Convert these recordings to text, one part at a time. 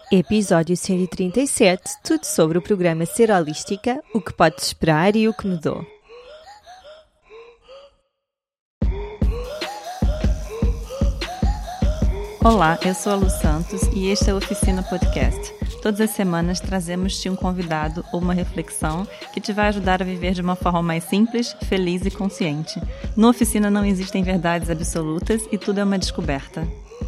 Episódio 137, tudo sobre o programa Ser Holística, o que podes esperar e o que mudou. Olá, eu sou a Lu Santos e este é o Oficina Podcast. Todas as semanas trazemos-te um convidado ou uma reflexão que te vai ajudar a viver de uma forma mais simples, feliz e consciente. No Oficina não existem verdades absolutas e tudo é uma descoberta.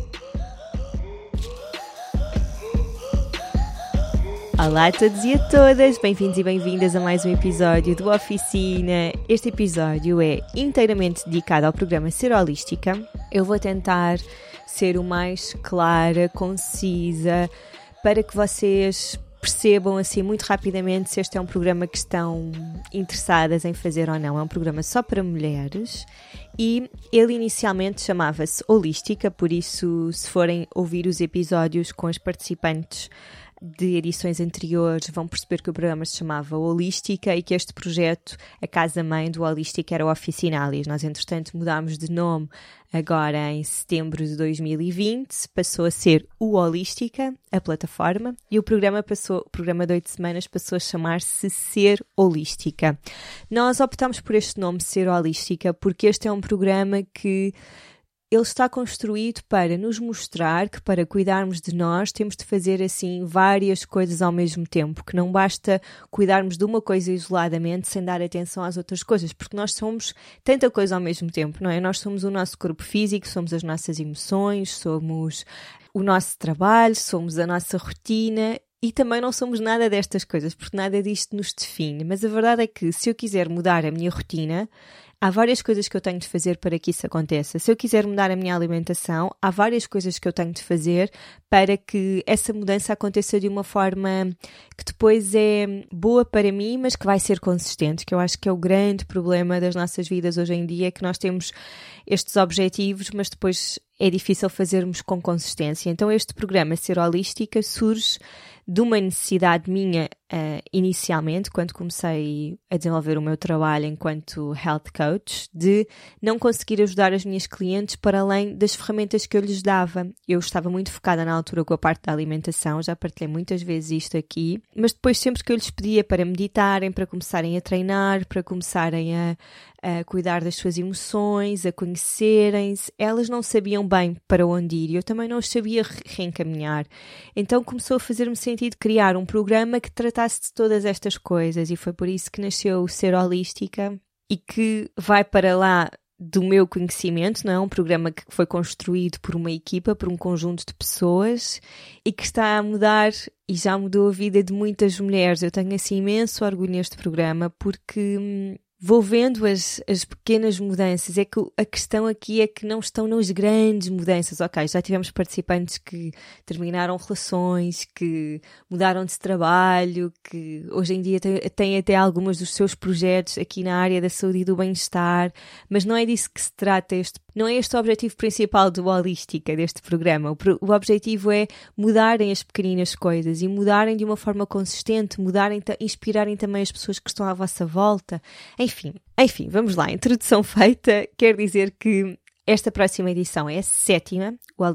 Olá a todos e a todas, bem-vindos e bem-vindas a mais um episódio do Oficina. Este episódio é inteiramente dedicado ao programa Ser Holística. Eu vou tentar ser o mais clara, concisa, para que vocês percebam assim muito rapidamente se este é um programa que estão interessadas em fazer ou não. É um programa só para mulheres e ele inicialmente chamava-se Holística, por isso se forem ouvir os episódios com as participantes de edições anteriores vão perceber que o programa se chamava Holística e que este projeto, a casa-mãe do Holística, era o Oficinalis. Nós, entretanto, mudámos de nome agora em setembro de 2020, passou a ser o Holística, a plataforma, e o programa de 8 semanas passou a chamar-se Ser Holística. Nós optámos por este nome, Ser Holística, porque este é um programa que ele está construído para nos mostrar que para cuidarmos de nós temos de fazer assim várias coisas ao mesmo tempo, que não basta cuidarmos de uma coisa isoladamente sem dar atenção às outras coisas, porque nós somos tanta coisa ao mesmo tempo, não é? Nós somos o nosso corpo físico, somos as nossas emoções, somos o nosso trabalho, somos a nossa rotina e também não somos nada destas coisas, porque nada disto nos define. Mas a verdade é que se eu quiser mudar a minha rotina, há várias coisas que eu tenho de fazer para que isso aconteça. Se eu quiser mudar a minha alimentação, há várias coisas que eu tenho de fazer para que essa mudança aconteça de uma forma que depois é boa para mim, mas que vai ser consistente, que eu acho que é o grande problema das nossas vidas hoje em dia, que nós temos estes objetivos, mas depois é difícil fazermos com consistência. Então este programa Ser Holística surge de uma necessidade minha inicialmente, quando comecei a desenvolver o meu trabalho enquanto health coach, de não conseguir ajudar as minhas clientes para além das ferramentas que eu lhes dava. Eu estava muito focada na altura com a parte da alimentação, já partilhei muitas vezes isto aqui, mas depois sempre que eu lhes pedia para meditarem, para começarem a treinar, para começarem a cuidar das suas emoções, a conhecerem-se, elas não sabiam bem para onde ir e eu também não os sabia reencaminhar. Então começou a fazer-me sentido criar um programa que tratasse de todas estas coisas e foi por isso que nasceu o Ser Holística e que vai para lá do meu conhecimento, não é? Um programa que foi construído por uma equipa, por um conjunto de pessoas e que está a mudar e já mudou a vida de muitas mulheres. Eu tenho assim imenso orgulho neste programa porque vou vendo as pequenas mudanças. É que a questão aqui é que não estão nas grandes mudanças. Ok, já tivemos participantes que terminaram relações, que mudaram de trabalho, que hoje em dia têm até algumas dos seus projetos aqui na área da saúde e do bem-estar, mas não é disso que se trata não é este o objetivo principal do Holística, deste programa. O objetivo é mudarem as pequeninas coisas e mudarem de uma forma consistente, inspirarem também as pessoas que estão à vossa volta. Enfim, vamos lá. Introdução feita, quer dizer que esta próxima edição é a 7ª,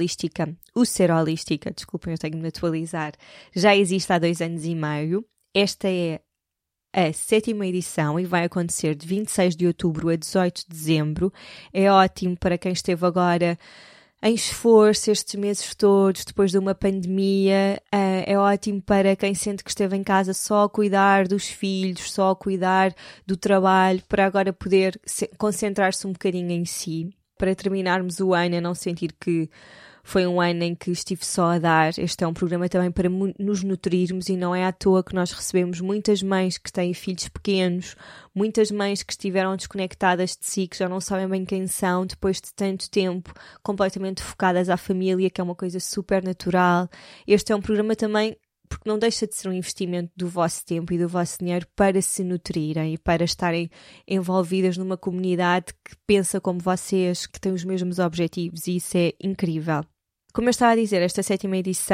o Ser Holística, desculpem, eu tenho de me atualizar, já existe há 2 anos e meio. Esta é a 7ª edição e vai acontecer de 26 de outubro a 18 de dezembro. É ótimo para quem esteve agora em esforço estes meses todos, depois de uma pandemia. É ótimo para quem sente que esteve em casa só a cuidar dos filhos, só a cuidar do trabalho, para agora poder concentrar-se um bocadinho em si, para terminarmos o ano a não sentir que foi um ano em que estive só a dar. Este é um programa também para nos nutrirmos e não é à toa que nós recebemos muitas mães que têm filhos pequenos, muitas mães que estiveram desconectadas de si, que já não sabem bem quem são, depois de tanto tempo, completamente focadas à família, que é uma coisa super natural. Este é um programa também porque não deixa de ser um investimento do vosso tempo e do vosso dinheiro para se nutrirem e para estarem envolvidas numa comunidade que pensa como vocês, que tem os mesmos objetivos, e isso é incrível. Como eu estava a dizer, esta 7ª edição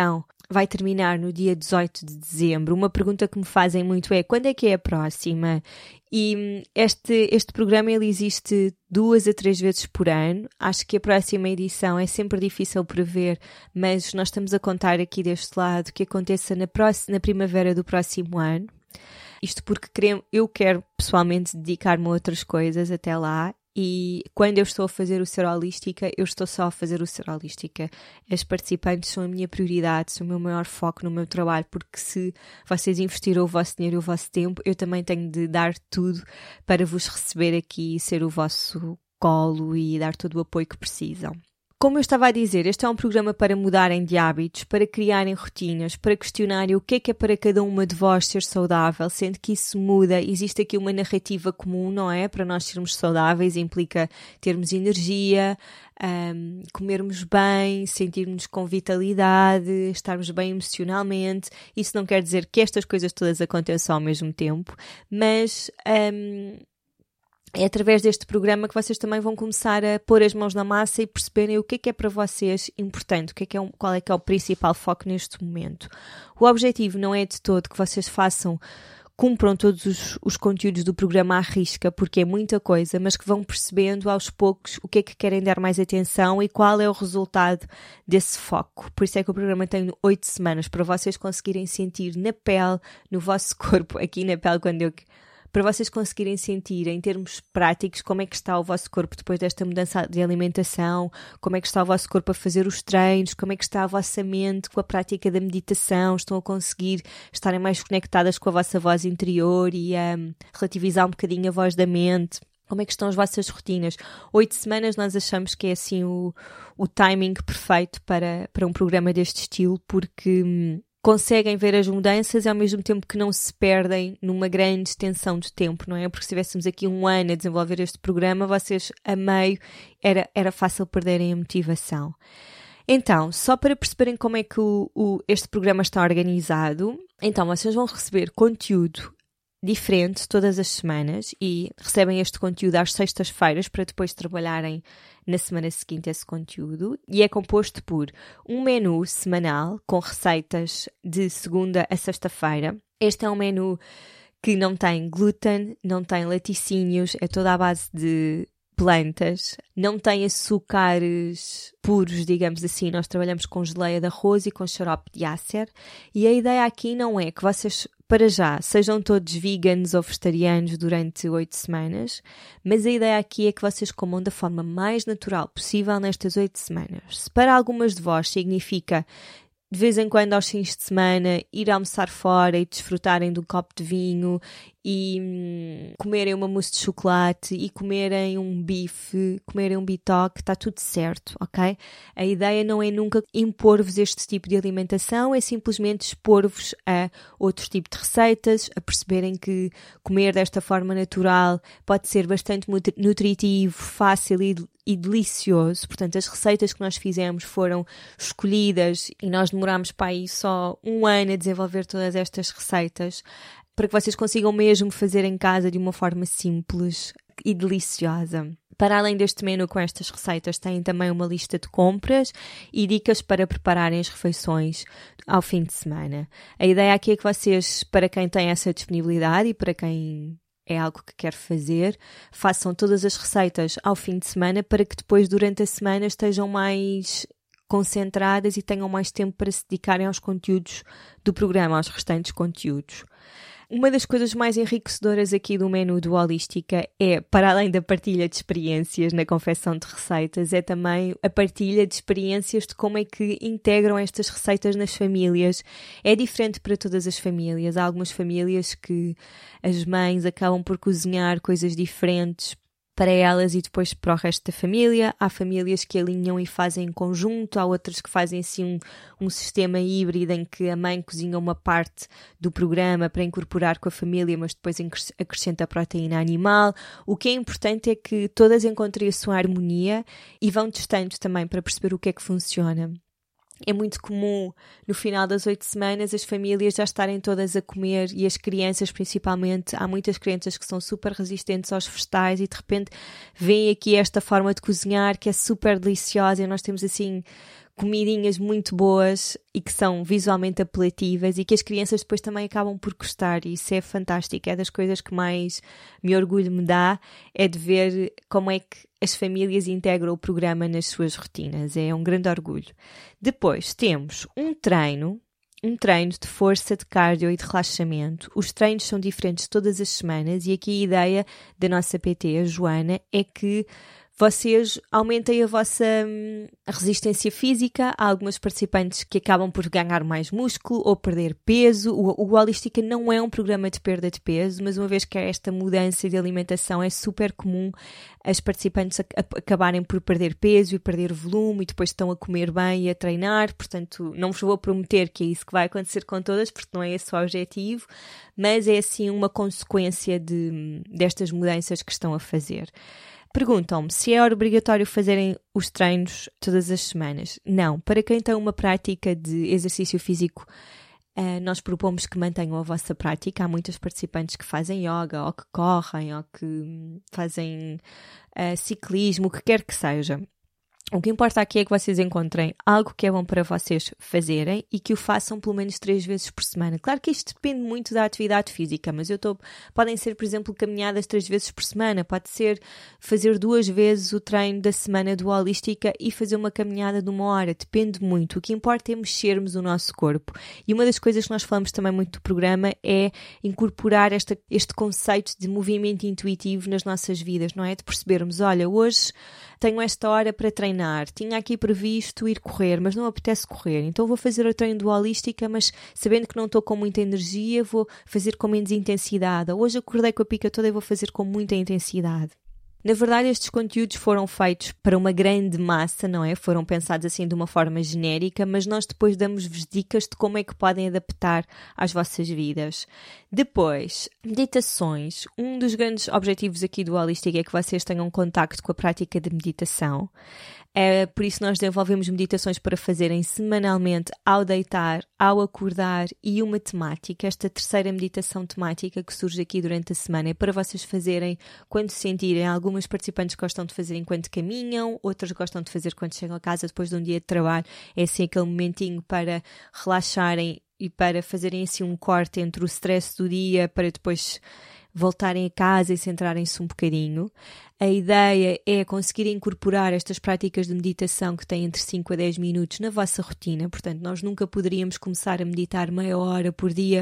vai terminar no dia 18 de dezembro. Uma pergunta que me fazem muito é: quando é que é a próxima? E este programa ele existe 2 a 3 vezes por ano. Acho que a próxima edição é sempre difícil prever, mas nós estamos a contar aqui deste lado que aconteça na primavera do próximo ano. Isto porque eu quero pessoalmente dedicar-me a outras coisas até lá. E quando eu estou a fazer o Ser Holística, eu estou só a fazer o Ser Holística. As participantes são a minha prioridade, são o meu maior foco no meu trabalho, porque se vocês investiram o vosso dinheiro e o vosso tempo, eu também tenho de dar tudo para vos receber aqui, ser o vosso colo e dar todo o apoio que precisam. Como eu estava a dizer, este é um programa para mudarem de hábitos, para criarem rotinas, para questionarem o que é para cada uma de vós ser saudável, sendo que isso muda. Existe aqui uma narrativa comum, não é? Para nós sermos saudáveis implica termos energia, comermos bem, sentirmos com vitalidade, estarmos bem emocionalmente. Isso não quer dizer que estas coisas todas aconteçam ao mesmo tempo, mas é através deste programa que vocês também vão começar a pôr as mãos na massa e perceberem o que é para vocês importante, qual é que é o principal foco neste momento. O objetivo não é de todo que vocês cumpram todos os conteúdos do programa à risca, porque é muita coisa, mas que vão percebendo aos poucos o que é que querem dar mais atenção e qual é o resultado desse foco. Por isso é que o programa tem 8 semanas, para vocês conseguirem sentir na pele, no vosso corpo, aqui na pele para vocês conseguirem sentir em termos práticos como é que está o vosso corpo depois desta mudança de alimentação, como é que está o vosso corpo a fazer os treinos, como é que está a vossa mente com a prática da meditação, estão a conseguir estarem mais conectadas com a vossa voz interior e a relativizar um bocadinho a voz da mente. Como é que estão as vossas rotinas? 8 semanas nós achamos que é assim o timing perfeito para um programa deste estilo, porque conseguem ver as mudanças e ao mesmo tempo que não se perdem numa grande extensão de tempo, não é? Porque se tivéssemos aqui um ano a desenvolver este programa, vocês a meio era fácil perderem a motivação. Então, só para perceberem como é que este programa está organizado, então vocês vão receber conteúdo diferente todas as semanas e recebem este conteúdo às sextas-feiras para depois trabalharem na semana seguinte esse conteúdo, e é composto por um menu semanal com receitas de segunda a sexta-feira. Este é um menu que não tem glúten, não tem laticínios, é toda à base de plantas, não tem açúcares puros, digamos assim. Nós trabalhamos com geleia de arroz e com xarope de ácer, e a ideia aqui não é que vocês, para já, sejam todos veganos ou vegetarianos durante 8 semanas, mas a ideia aqui é que vocês comam da forma mais natural possível nestas 8 semanas. Se para algumas de vós significa de vez em quando, aos fins de semana, ir almoçar fora e desfrutarem de um copo de vinho e comerem uma mousse de chocolate e comerem um bife, comerem um bitoque, está tudo certo, ok? A ideia não é nunca impor-vos este tipo de alimentação, é simplesmente expor-vos a outro tipo de receitas, a perceberem que comer desta forma natural pode ser bastante nutritivo, fácil e delicioso. Portanto, as receitas que nós fizemos foram escolhidas e nós demorámos para aí só um ano a desenvolver todas estas receitas para que vocês consigam mesmo fazer em casa de uma forma simples e deliciosa. Para além deste menu com estas receitas, têm também uma lista de compras e dicas para prepararem as refeições ao fim de semana. A ideia aqui é que vocês, para quem tem essa disponibilidade e para quem é algo que quer fazer, façam todas as receitas ao fim de semana para que depois, durante a semana, estejam mais concentradas e tenham mais tempo para se dedicarem aos conteúdos do programa, aos restantes conteúdos. Uma das coisas mais enriquecedoras aqui do menu do Holística é, para além da partilha de experiências na confecção de receitas, é também a partilha de experiências de como é que integram estas receitas nas famílias. É diferente para todas as famílias. Há algumas famílias que as mães acabam por cozinhar coisas diferentes para elas e depois para o resto da família. Há famílias que alinham e fazem em conjunto, há outras que fazem assim um sistema híbrido em que a mãe cozinha uma parte do programa para incorporar com a família, mas depois acrescenta a proteína animal. O que é importante é que todas encontrem a sua harmonia e vão testando também para perceber o que é que funciona. É muito comum, no final das 8 semanas, as famílias já estarem todas a comer e as crianças principalmente. Há muitas crianças que são super resistentes aos vegetais e de repente veem aqui esta forma de cozinhar que é super deliciosa e nós temos assim comidinhas muito boas e que são visualmente apelativas e que as crianças depois também acabam por gostar, e isso é fantástico. É das coisas que mais me orgulho me dá, é de ver como é que as famílias integram o programa nas suas rotinas. É um grande orgulho. Depois temos um treino de força, de cardio e de relaxamento. Os treinos são diferentes todas as semanas e aqui a ideia da nossa PT, a Joana, é que vocês aumentem a vossa resistência física. Há algumas participantes que acabam por ganhar mais músculo ou perder peso. O Holística não é um programa de perda de peso, mas uma vez que há esta mudança de alimentação, é super comum as participantes acabarem por perder peso e perder volume e depois estão a comer bem e a treinar. Portanto, não vos vou prometer que é isso que vai acontecer com todas, porque não é esse o objetivo, mas é assim uma consequência destas mudanças que estão a fazer. Perguntam-me se é obrigatório fazerem os treinos todas as semanas. Não. Para quem tem uma prática de exercício físico, nós propomos que mantenham a vossa prática. Há muitas participantes que fazem yoga, ou que correm, ou que fazem ciclismo, o que quer que seja. O que importa aqui é que vocês encontrem algo que é bom para vocês fazerem e que o façam pelo menos 3 vezes por semana. Claro que isto depende muito da atividade física, mas podem ser, por exemplo, caminhadas 3 vezes por semana, pode ser fazer 2 vezes o treino da semana do Holística e fazer uma caminhada de 1 hora, depende muito. O que importa é mexermos o nosso corpo. E uma das coisas que nós falamos também muito do programa é incorporar este conceito de movimento intuitivo nas nossas vidas, não é? De percebermos, olha, hoje tenho esta hora para treinar, tinha aqui previsto ir correr, mas não apetece correr, então vou fazer o treino do Holística, mas sabendo que não estou com muita energia, vou fazer com menos intensidade. Hoje acordei com a pica toda e vou fazer com muita intensidade. Na verdade, estes conteúdos foram feitos para uma grande massa, não é? Foram pensados assim de uma forma genérica, mas nós depois damos-vos dicas de como é que podem adaptar às vossas vidas. Depois, meditações. Um dos grandes objetivos aqui do Holística é que vocês tenham contacto com a prática de meditação. Por isso nós desenvolvemos meditações para fazerem semanalmente ao deitar, ao acordar, e uma temática. Esta terceira meditação temática que surge aqui durante a semana é para vocês fazerem quando se sentirem. Algumas participantes gostam de fazer enquanto caminham, outras gostam de fazer quando chegam a casa depois de um dia de trabalho. É assim aquele momentinho para relaxarem e para fazerem assim um corte entre o stress do dia, para depois voltarem a casa e centrarem-se um bocadinho. A ideia é conseguir incorporar estas práticas de meditação que têm entre 5 a 10 minutos na vossa rotina. Portanto, nós nunca poderíamos começar a meditar meia hora por dia,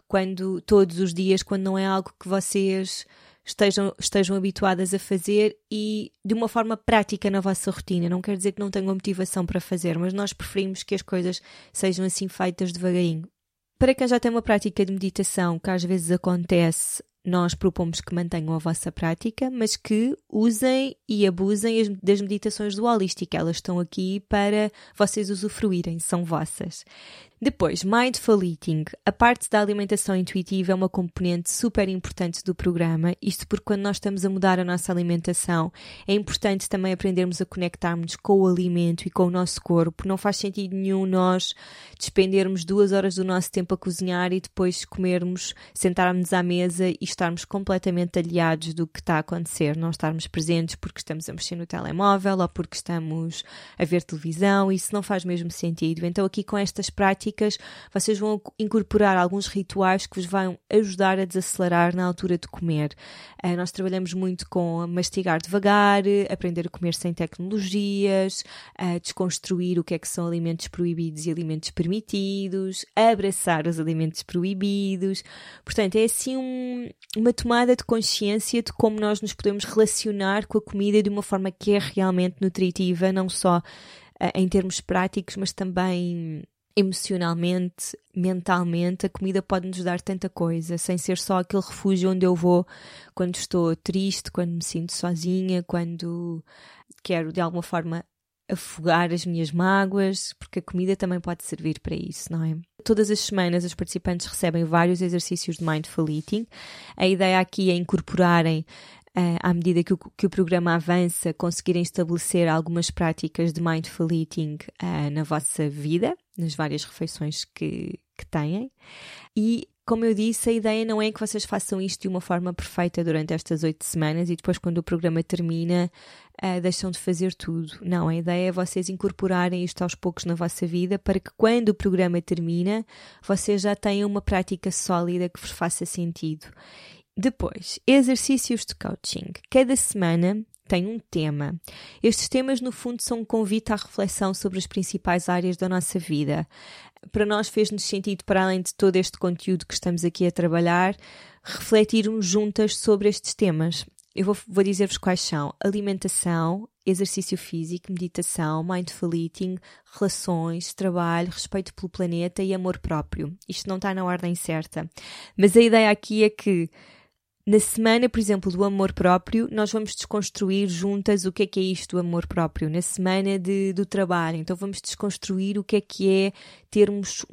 todos os dias, quando não é algo que vocês estejam habituadas a fazer e de uma forma prática na vossa rotina. Não quer dizer que não tenham motivação para fazer, mas nós preferimos que as coisas sejam assim feitas devagarinho. Para quem já tem uma prática de meditação, que às vezes acontece, nós propomos que mantenham a vossa prática, mas que usem e abusem das meditações do Holística. Elas estão aqui para vocês usufruírem, são vossas. Depois, Mindful Eating. A parte da alimentação intuitiva é uma componente super importante do programa. Isto porque quando nós estamos a mudar a nossa alimentação, é importante também aprendermos a conectarmos com o alimento e com o nosso corpo. Não faz sentido nenhum nós despendermos 2 horas do nosso tempo a cozinhar e depois comermos, sentarmos à mesa e estarmos completamente aliados do que está a acontecer. Não estarmos presentes porque estamos a mexer no telemóvel ou porque estamos a ver televisão. Isso não faz mesmo sentido. Então aqui com estas práticas vocês vão incorporar alguns rituais que vos vão ajudar a desacelerar na altura de comer. Nós trabalhamos muito com mastigar devagar, aprender a comer sem tecnologias, desconstruir o que é que são alimentos proibidos e alimentos permitidos, abraçar os alimentos proibidos. Portanto, é assim uma tomada de consciência de como nós nos podemos relacionar com a comida de uma forma que é realmente nutritiva, não só em termos práticos, mas também emocionalmente, mentalmente. A comida pode nos dar tanta coisa, sem ser só aquele refúgio onde eu vou quando estou triste, quando me sinto sozinha, quando quero de alguma forma afogar as minhas mágoas, porque a comida também pode servir para isso, não é? Todas as semanas os participantes recebem vários exercícios de Mindful Eating. A ideia aqui é incorporarem, à medida que o programa avança, conseguirem estabelecer algumas práticas de Mindful Eating na vossa vida, nas várias refeições que que têm. E, como eu disse, a ideia não é que vocês façam isto de uma forma perfeita durante estas 8 semanas e depois, quando o programa termina, deixam de fazer tudo. Não, a ideia é vocês incorporarem isto aos poucos na vossa vida para que, quando o programa termina, vocês já tenham uma prática sólida que vos faça sentido. Depois, exercícios de coaching. Cada semana tem um tema. Estes temas, no fundo, são um convite à reflexão sobre as principais áreas da nossa vida. Para nós fez-nos sentido, para além de todo este conteúdo que estamos aqui a trabalhar, refletirmos juntas sobre estes temas. Eu vou dizer-vos quais são: alimentação, exercício físico, meditação, mindful eating, relações, trabalho, respeito pelo planeta e amor próprio. Isto não está na ordem certa, mas a ideia aqui é que na semana, por exemplo, do amor próprio, nós vamos desconstruir juntas o que é isto do amor próprio. Na semana do trabalho, então vamos desconstruir o que é termos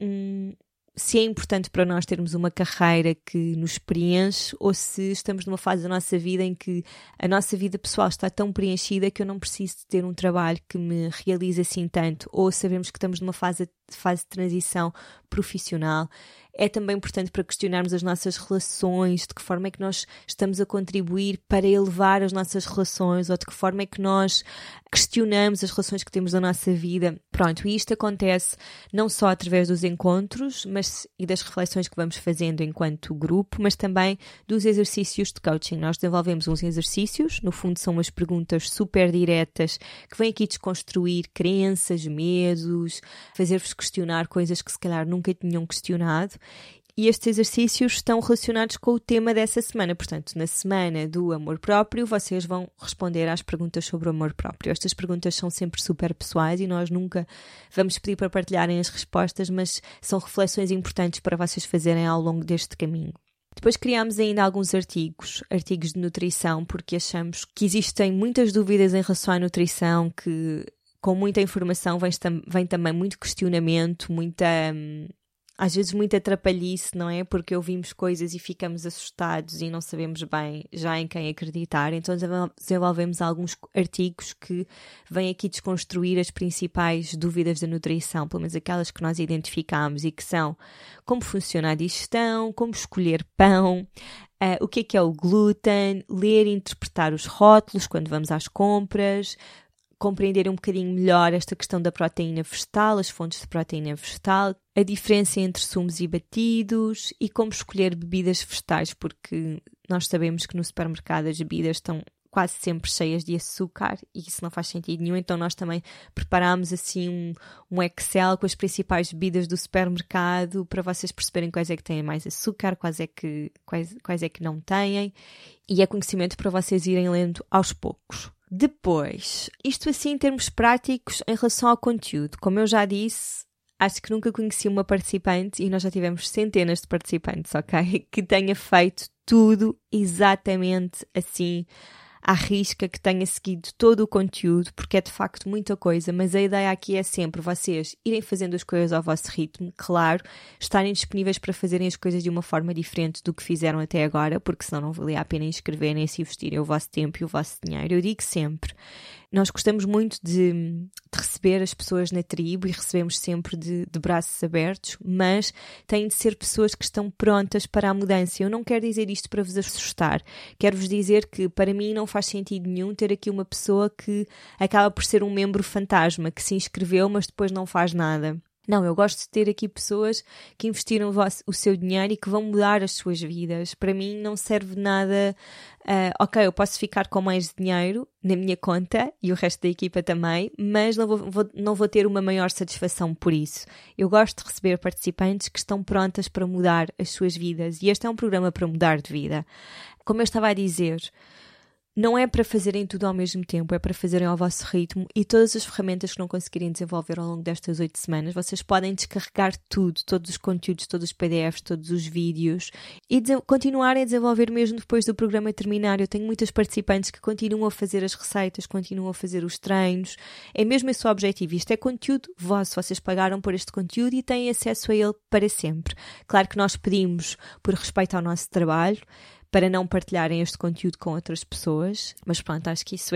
se é importante para nós termos uma carreira que nos preenche ou se estamos numa fase da nossa vida em que a nossa vida pessoal está tão preenchida que eu não preciso de ter um trabalho que me realize assim tanto, ou sabemos que estamos numa fase de transição profissional. É também importante para questionarmos as nossas relações, de que forma é que nós estamos a contribuir para elevar as nossas relações, ou de que forma é que nós questionamos as relações que temos na nossa vida. Pronto, e isto acontece não só através dos encontros e das reflexões que vamos fazendo enquanto grupo, mas também dos exercícios de coaching. Nós desenvolvemos uns exercícios, no fundo são umas perguntas super diretas que vêm aqui desconstruir crenças, medos, fazer-vos questionar coisas que se calhar nunca tinham questionado. E estes exercícios estão relacionados com o tema dessa semana. Portanto, na semana do amor próprio, vocês vão responder às perguntas sobre o amor próprio. Estas perguntas são sempre super pessoais e nós nunca vamos pedir para partilharem as respostas, mas são reflexões importantes para vocês fazerem ao longo deste caminho. Depois criámos ainda alguns artigos de nutrição, porque achamos que existem muitas dúvidas em relação à nutrição, que com muita informação vem também muito questionamento, às vezes muita atrapalhice, não é? Porque ouvimos coisas e ficamos assustados e não sabemos bem já em quem acreditar. Então desenvolvemos alguns artigos que vêm aqui desconstruir as principais dúvidas da nutrição, pelo menos aquelas que nós identificamos, e que são: como funciona a digestão, como escolher pão, o que é o glúten, ler e interpretar os rótulos quando vamos às compras, compreender um bocadinho melhor esta questão da proteína vegetal, as fontes de proteína vegetal, a diferença entre sumos e batidos e como escolher bebidas vegetais, porque nós sabemos que no supermercado as bebidas estão quase sempre cheias de açúcar e isso não faz sentido nenhum. Então nós também preparámos assim um Excel com as principais bebidas do supermercado para vocês perceberem quais é que têm mais açúcar, quais é que não têm, e é conhecimento para vocês irem lendo aos poucos. Depois, isto assim em termos práticos em relação ao conteúdo. Como eu já disse, acho que nunca conheci uma participante, e nós já tivemos centenas de participantes, ok? Que tenha feito tudo exatamente assim, à risca, que tenha seguido todo o conteúdo, porque é de facto muita coisa, mas a ideia aqui é sempre vocês irem fazendo as coisas ao vosso ritmo, claro, estarem disponíveis para fazerem as coisas de uma forma diferente do que fizeram até agora, porque senão não valia a pena inscreverem-se e investirem o vosso tempo e o vosso dinheiro. Eu digo sempre, nós gostamos muito de receber as pessoas na tribo e recebemos sempre de braços abertos, mas têm de ser pessoas que estão prontas para a mudança. Eu não quero dizer isto para vos assustar, quero-vos dizer que para mim não faz sentido nenhum ter aqui uma pessoa que acaba por ser um membro fantasma, que se inscreveu mas depois não faz nada. Não, eu gosto de ter aqui pessoas que investiram o seu dinheiro e que vão mudar as suas vidas. Para mim não serve nada, ok, eu posso ficar com mais dinheiro na minha conta e o resto da equipa também, mas não vou ter uma maior satisfação por isso. Eu gosto de receber participantes que estão prontas para mudar as suas vidas, e este é um programa para mudar de vida. Como eu estava a dizer, não é para fazerem tudo ao mesmo tempo, é para fazerem ao vosso ritmo, e todas as ferramentas que não conseguirem desenvolver ao longo destas 8 semanas, vocês podem descarregar tudo, todos os conteúdos, todos os PDFs, todos os vídeos, e continuarem a desenvolver mesmo depois do programa terminar. Eu tenho muitas participantes que continuam a fazer as receitas, continuam a fazer os treinos, é mesmo esse o objetivo. Isto é conteúdo vosso, vocês pagaram por este conteúdo e têm acesso a ele para sempre. Claro que nós pedimos, por respeito ao nosso trabalho, para não partilharem este conteúdo com outras pessoas, mas pronto, acho que isso é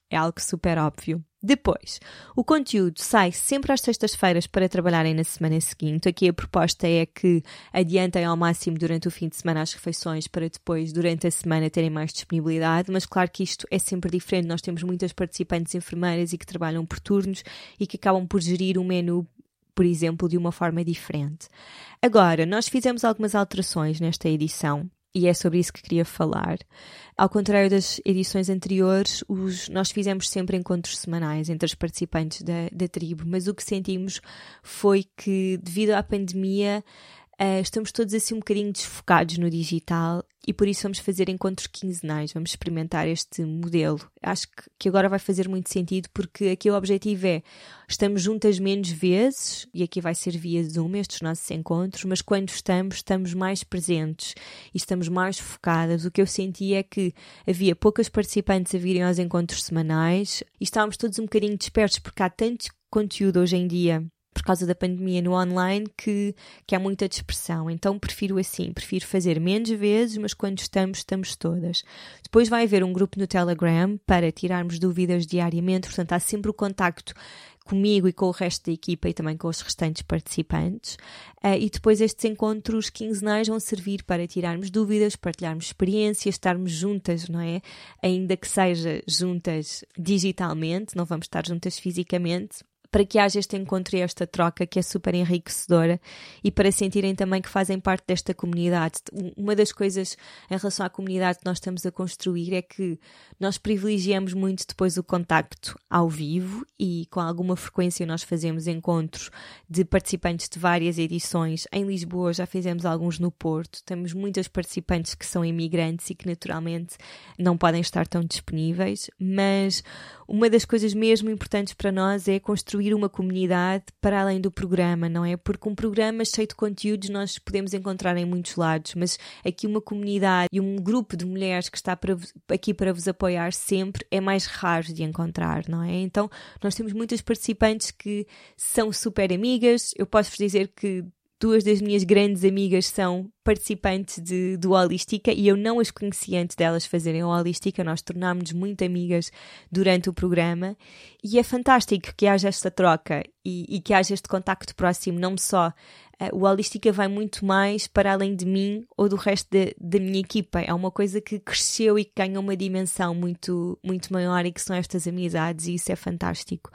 é algo super óbvio. Depois, o conteúdo sai sempre às sextas-feiras para trabalharem na semana seguinte. Aqui a proposta é que adiantem ao máximo durante o fim de semana as refeições para depois, durante a semana, terem mais disponibilidade. Mas claro que isto é sempre diferente. Nós temos muitas participantes enfermeiras e que trabalham por turnos e que acabam por gerir o menu, por exemplo, de uma forma diferente. Agora, nós fizemos algumas alterações nesta edição. E é sobre isso que queria falar. Ao contrário das edições anteriores, nós fizemos sempre encontros semanais entre os participantes da tribo, mas o que sentimos foi que, devido à pandemia, estamos todos assim um bocadinho desfocados no digital e por isso vamos fazer encontros quinzenais, vamos experimentar este modelo. Acho que agora vai fazer muito sentido porque aqui o objetivo é, estamos juntas menos vezes, e aqui vai ser via Zoom estes nossos encontros, mas quando estamos mais presentes e estamos mais focadas. O que eu senti é que havia poucas participantes a virem aos encontros semanais e estávamos todos um bocadinho dispersos porque há tanto conteúdo hoje em dia por causa da pandemia no online que há muita dispersão. Então prefiro fazer menos vezes, mas quando estamos todas. Depois vai haver um grupo no Telegram para tirarmos dúvidas diariamente, portanto há sempre o contacto comigo e com o resto da equipa e também com os restantes participantes. E depois estes encontros quinzenais vão servir para tirarmos dúvidas, partilharmos experiências, estarmos juntas, não é? Ainda que seja juntas digitalmente, não vamos estar juntas fisicamente, para que haja este encontro e esta troca que é super enriquecedora e para sentirem também que fazem parte desta comunidade. Uma das coisas em relação à comunidade que nós estamos a construir é que nós privilegiamos muito depois o contacto ao vivo e com alguma frequência nós fazemos encontros de participantes de várias edições. Em Lisboa já fizemos alguns no Porto. Temos muitas participantes que são imigrantes e que naturalmente não podem estar tão disponíveis, mas uma das coisas mesmo importantes para nós é construir uma comunidade para além do programa, não é? Porque um programa cheio de conteúdos nós podemos encontrar em muitos lados, mas aqui uma comunidade e um grupo de mulheres que está aqui para vos apoiar sempre é mais raro de encontrar, não é? Então nós temos muitas participantes que são super amigas. Eu posso-vos dizer que 2 das minhas grandes amigas são participantes do Holística e eu não as conhecia antes delas fazerem o Holística. Nós tornámos-nos muito amigas durante o programa e é fantástico que haja esta troca e que haja este contacto próximo. Não só o Holística vai muito mais para além de mim ou do resto da minha equipa. É uma coisa que cresceu e que ganha uma dimensão muito, muito maior e que são estas amizades e isso é fantástico.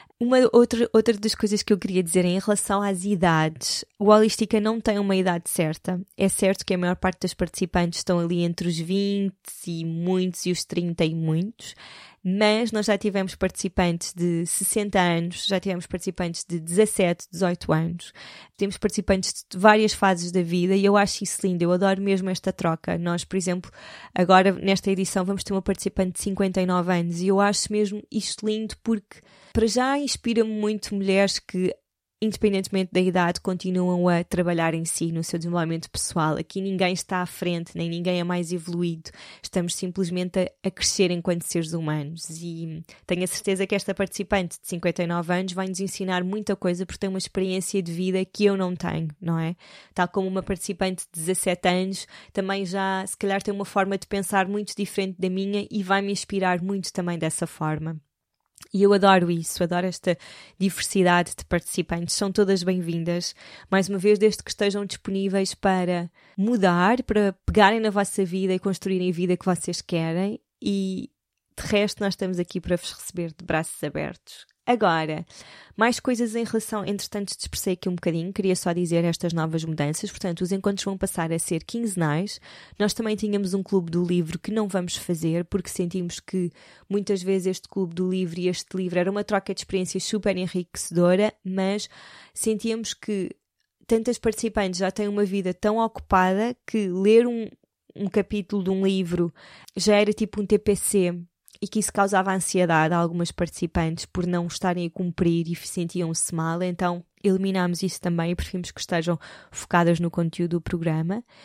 Outra das coisas que eu queria dizer em relação às idades, o Holística não tem uma idade certa. É certo que a maior parte das participantes estão ali entre os 20 e muitos e os 30 e muitos, mas nós já tivemos participantes de 60 anos, já tivemos participantes de 17, 18 anos, temos participantes de várias fases da vida e eu acho isso lindo, eu adoro mesmo esta troca. Nós, por exemplo, agora nesta edição vamos ter uma participante de 59 anos e eu acho mesmo isto lindo porque para já inspira-me muito mulheres que, independentemente da idade, continuam a trabalhar em si, no seu desenvolvimento pessoal. Aqui ninguém está à frente, nem ninguém é mais evoluído. Estamos simplesmente a crescer enquanto seres humanos. E tenho a certeza que esta participante de 59 anos vai nos ensinar muita coisa porque tem uma experiência de vida que eu não tenho, não é? Tal como uma participante de 17 anos também já, se calhar, tem uma forma de pensar muito diferente da minha e vai me inspirar muito também dessa forma. E eu adoro isso, adoro esta diversidade de participantes, são todas bem-vindas, mais uma vez, desde que estejam disponíveis para mudar, para pegarem na vossa vida e construírem a vida que vocês querem e, de resto, nós estamos aqui para vos receber de braços abertos. Agora, mais coisas em relação, entretanto dispersei aqui um bocadinho, queria só dizer estas novas mudanças, portanto os encontros vão passar a ser quinzenais. Nós também tínhamos um clube do livro que não vamos fazer porque sentimos que muitas vezes este clube do livro e este livro era uma troca de experiências super enriquecedora, mas sentíamos que tantas participantes já têm uma vida tão ocupada que ler um capítulo de um livro já era tipo um TPC, e que isso causava ansiedade a algumas participantes por não estarem a cumprir e sentiam-se mal, então eliminámos isso também e preferimos que estejam focadas no conteúdo do programa.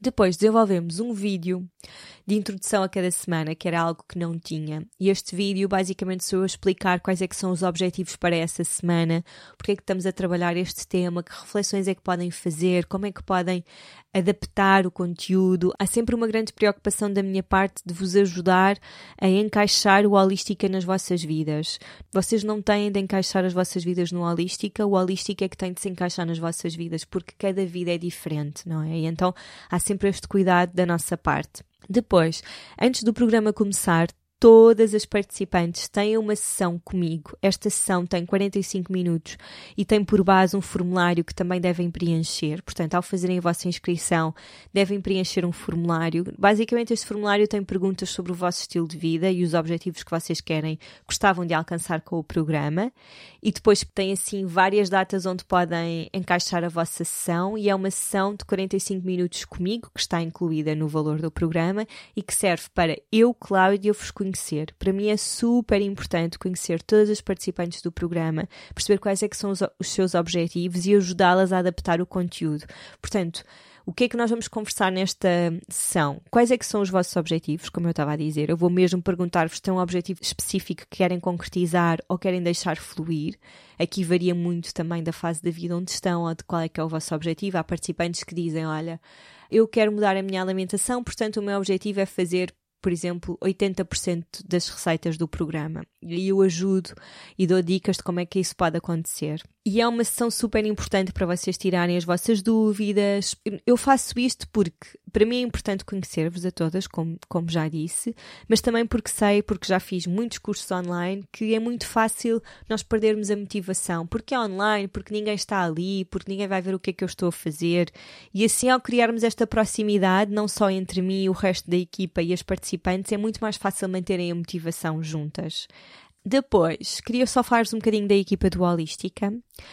Depois desenvolvemos um vídeo de introdução a cada semana, que era algo que não tinha. E este vídeo basicamente sou eu a explicar quais é que são os objetivos para essa semana, porque é que estamos a trabalhar este tema, que reflexões é que podem fazer, como é que podem adaptar o conteúdo. Há sempre uma grande preocupação da minha parte de vos ajudar a encaixar o Holística nas vossas vidas. Vocês não têm de encaixar as vossas vidas no Holística, o Holística é que tem de se encaixar nas vossas vidas, porque cada vida é diferente, não é? E então há sempre este cuidado da nossa parte. Depois, antes do programa começar, todas as participantes têm uma sessão comigo. Esta sessão tem 45 minutos e tem por base um formulário que também devem preencher. Portanto, ao fazerem a vossa inscrição, devem preencher um formulário. Basicamente, este formulário tem perguntas sobre o vosso estilo de vida e os objetivos que vocês gostavam de alcançar com o programa. E depois tem, assim, várias datas onde podem encaixar a vossa sessão. E é uma sessão de 45 minutos comigo, que está incluída no valor do programa e que serve para eu, Cláudia, vos conhecer. Para mim é super importante conhecer todas as participantes do programa, perceber quais é que são os seus objetivos e ajudá-las a adaptar o conteúdo. Portanto, o que é que nós vamos conversar nesta sessão? Quais é que são os vossos objetivos? Como eu estava a dizer, eu vou mesmo perguntar-vos se têm um objetivo específico que querem concretizar ou querem deixar fluir. Aqui varia muito também da fase da vida onde estão ou de qual é que é o vosso objetivo. Há participantes que dizem, olha, eu quero mudar a minha alimentação, portanto o meu objetivo é fazer, por exemplo, 80% das receitas do programa. E eu ajudo e dou dicas de como é que isso pode acontecer. E é uma sessão super importante para vocês tirarem as vossas dúvidas. Eu faço isto porque, para mim é importante conhecer-vos a todas, como já disse, mas também porque já fiz muitos cursos online, que é muito fácil nós perdermos a motivação. Porque é online, porque ninguém está ali, porque ninguém vai ver o que é que eu estou a fazer. E assim, ao criarmos esta proximidade, não só entre mim e o resto da equipa e as participantes, é muito mais fácil manterem a motivação juntas. Depois, queria só falar-vos um bocadinho da equipa do Holística,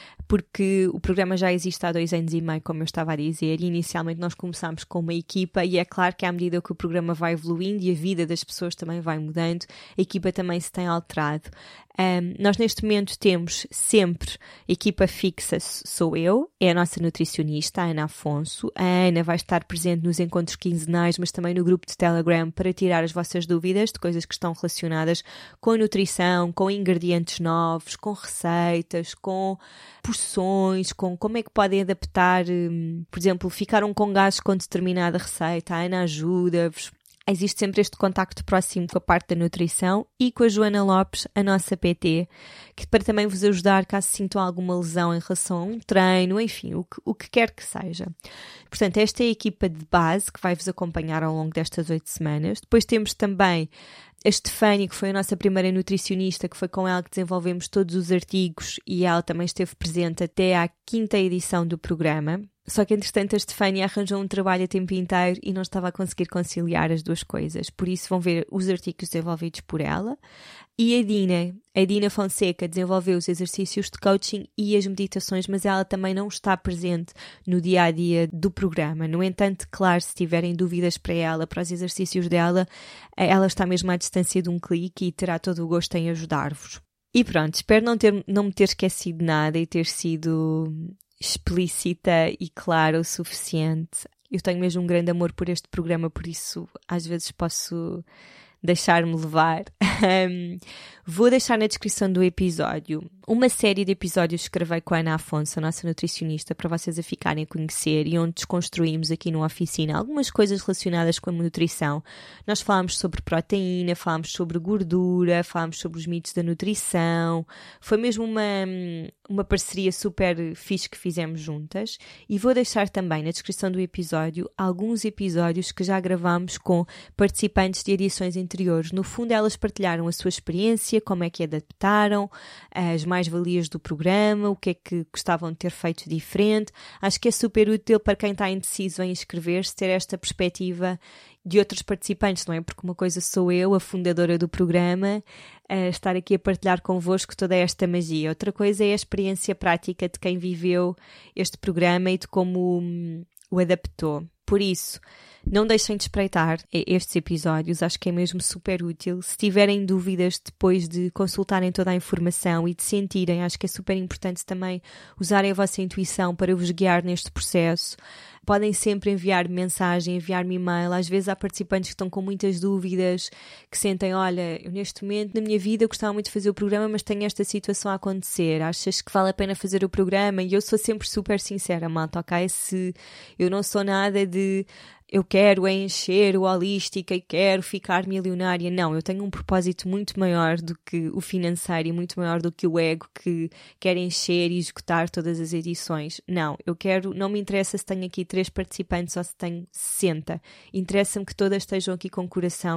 porque o programa já existe há 2 anos e meio, como eu estava a dizer, e inicialmente nós começámos com uma equipa e é claro que à medida que o programa vai evoluindo e a vida das pessoas também vai mudando, a equipa também se tem alterado. Nós neste momento temos sempre equipa fixa, sou eu, é a nossa nutricionista, a Ana Afonso. A Ana vai estar presente nos encontros quinzenais, mas também no grupo de Telegram para tirar as vossas dúvidas de coisas que estão relacionadas com a nutrição, com ingredientes novos, com receitas, com porções, com como é que podem adaptar, por exemplo, ficaram com gases com determinada receita, a Ana ajuda-vos. Existe sempre este contacto próximo com a parte da nutrição e com a Joana Lopes, a nossa PT, que para também vos ajudar caso sintam alguma lesão em relação a um treino, enfim, o que quer que seja. Portanto, esta é a equipa de base que vai vos acompanhar ao longo destas 8 semanas. Depois temos também a Estefânia, que foi a nossa primeira nutricionista, que foi com ela que desenvolvemos todos os artigos e ela também esteve presente até à 5ª edição do programa. Só que, entretanto, a Estefânia arranjou um trabalho a tempo inteiro e não estava a conseguir conciliar as duas coisas. Por isso vão ver os artigos desenvolvidos por ela. E a Dina Fonseca desenvolveu os exercícios de coaching e as meditações, mas ela também não está presente no dia-a-dia do programa. No entanto, claro, se tiverem dúvidas para os exercícios dela, ela está mesmo à distância de um clique e terá todo o gosto em ajudar-vos. E pronto, espero não me ter esquecido de nada e ter sido explícita e clara o suficiente. Eu tenho mesmo um grande amor por este programa, por isso às vezes posso deixar-me levar. Vou deixar na descrição do episódio uma série de episódios que gravei com a Ana Afonso, a nossa nutricionista, para vocês a ficarem a conhecer e onde desconstruímos aqui numa oficina algumas coisas relacionadas com a nutrição. Nós falámos sobre proteína, falámos sobre gordura, falámos sobre os mitos da nutrição. Foi mesmo uma parceria super fixe que fizemos juntas e vou deixar também na descrição do episódio alguns episódios que já gravámos com participantes de edições anteriores. No fundo, elas partilharam a sua experiência, como é que adaptaram, as mais-valias do programa, o que é que gostavam de ter feito diferente. Acho que é super útil para quem está indeciso em inscrever-se ter esta perspectiva de outros participantes, não é? Porque uma coisa sou eu, a fundadora do programa, estar aqui a partilhar convosco toda esta magia. Outra coisa é a experiência prática de quem viveu este programa e de como o adaptou. Por isso, não deixem de espreitar estes episódios, acho que é mesmo super útil. Se tiverem dúvidas depois de consultarem toda a informação e de sentirem, acho que é super importante também usarem a vossa intuição para vos guiar neste processo. Podem sempre enviar-me mensagem, enviar-me e-mail. Às vezes há participantes que estão com muitas dúvidas, que sentem, olha, eu neste momento na minha vida eu gostava muito de fazer o programa, mas tenho esta situação a acontecer. Achas que vale a pena fazer o programa? E eu sou sempre super sincera, malta, ok? Se eu não sou nada de... eu quero encher o Holística e quero ficar milionária. Não, eu tenho um propósito muito maior do que o financeiro e muito maior do que o ego que quer encher e esgotar todas as edições. Não, eu quero, não me interessa se tenho aqui 3 participantes ou se tenho 60. Interessa-me que todas estejam aqui com coração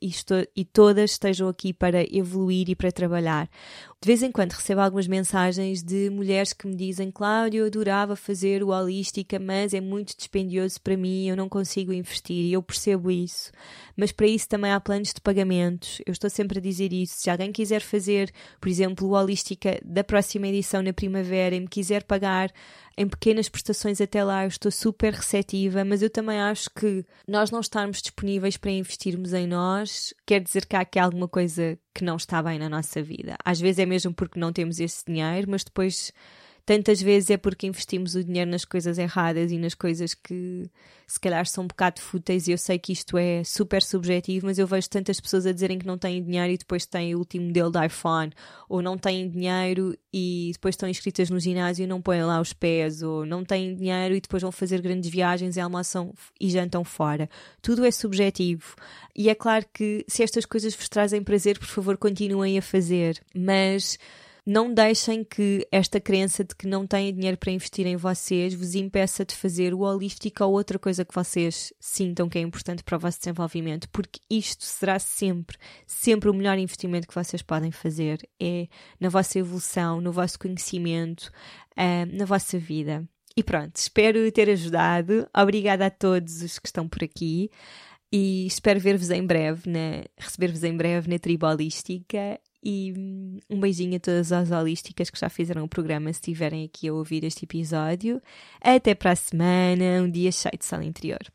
e todas estejam aqui para evoluir e para trabalhar. De vez em quando recebo algumas mensagens de mulheres que me dizem: Cláudio, eu adorava fazer o Holística, mas é muito dispendioso para mim, eu não consigo investir, e eu percebo isso. Mas para isso também há planos de pagamentos. Eu estou sempre a dizer isso. Se alguém quiser fazer, por exemplo, o Holística da próxima edição na primavera e me quiser pagar em pequenas prestações até lá, eu estou super receptiva, mas eu também acho que nós não estarmos disponíveis para investirmos em nós quer dizer que há aqui alguma coisa que não está bem na nossa vida. Às vezes é mesmo porque não temos esse dinheiro, mas depois tantas vezes é porque investimos o dinheiro nas coisas erradas e nas coisas que se calhar são um bocado fúteis, e eu sei que isto é super subjetivo, mas eu vejo tantas pessoas a dizerem que não têm dinheiro e depois têm o último modelo de iPhone, ou não têm dinheiro e depois estão inscritas no ginásio e não põem lá os pés, ou não têm dinheiro e depois vão fazer grandes viagens e almoçam e jantam fora. Tudo é subjetivo. E é claro que se estas coisas vos trazem prazer, por favor, continuem a fazer, mas não deixem que esta crença de que não têm dinheiro para investir em vocês vos impeça de fazer o Holística ou outra coisa que vocês sintam que é importante para o vosso desenvolvimento, porque isto será sempre o melhor investimento que vocês podem fazer. É na vossa evolução, no vosso conhecimento, na vossa vida. E pronto, espero ter ajudado. Obrigada a todos os que estão por aqui e espero ver-vos em breve, receber-vos em breve na tribo Holística. E um beijinho a todas as holísticas que já fizeram o programa, se estiverem aqui a ouvir este episódio. Até para a semana, um dia cheio de sol interior.